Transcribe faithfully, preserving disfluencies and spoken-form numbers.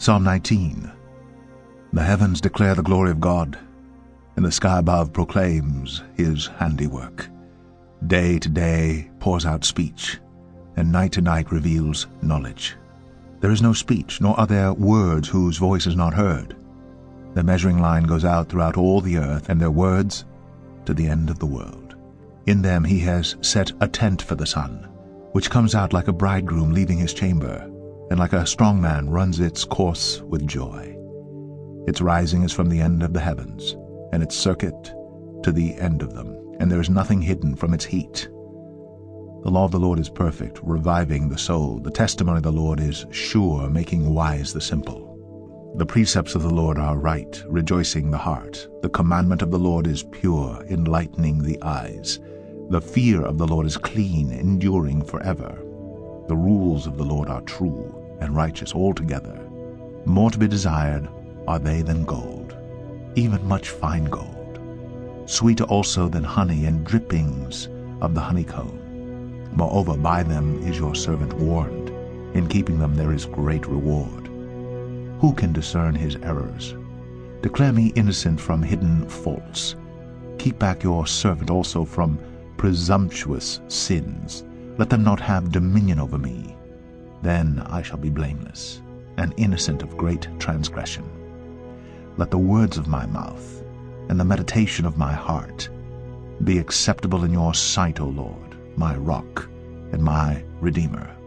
Psalm nineteen. The heavens declare the glory of God, and the sky above proclaims his handiwork. Day to day pours out speech, and night to night reveals knowledge. There is no speech, nor are there words whose voice is not heard. The measuring line goes out throughout all the earth, and their words to the end of the world. In them he has set a tent for the sun, which comes out like a bridegroom leaving his chamber, and like a strong man runs its course with joy. Its rising is from the end of the heavens, and its circuit to the end of them, and there is nothing hidden from its heat. The law of the Lord is perfect, reviving the soul. The testimony of the Lord is sure, making wise the simple. The precepts of the Lord are right, rejoicing the heart. The commandment of the Lord is pure, enlightening the eyes. The fear of the Lord is clean, enduring forever. The rules of the Lord are true and righteous altogether. More to be desired are they than gold, even much fine gold. Sweeter also than honey and drippings of the honeycomb. Moreover, by them is your servant warned. In keeping them there is great reward. Who can discern his errors? Declare me innocent from hidden faults. Keep back your servant also from presumptuous sins. Let them not have dominion over me. Then I shall be blameless, and innocent of great transgression. Let the words of my mouth and the meditation of my heart be acceptable in your sight, O Lord, my rock and my redeemer.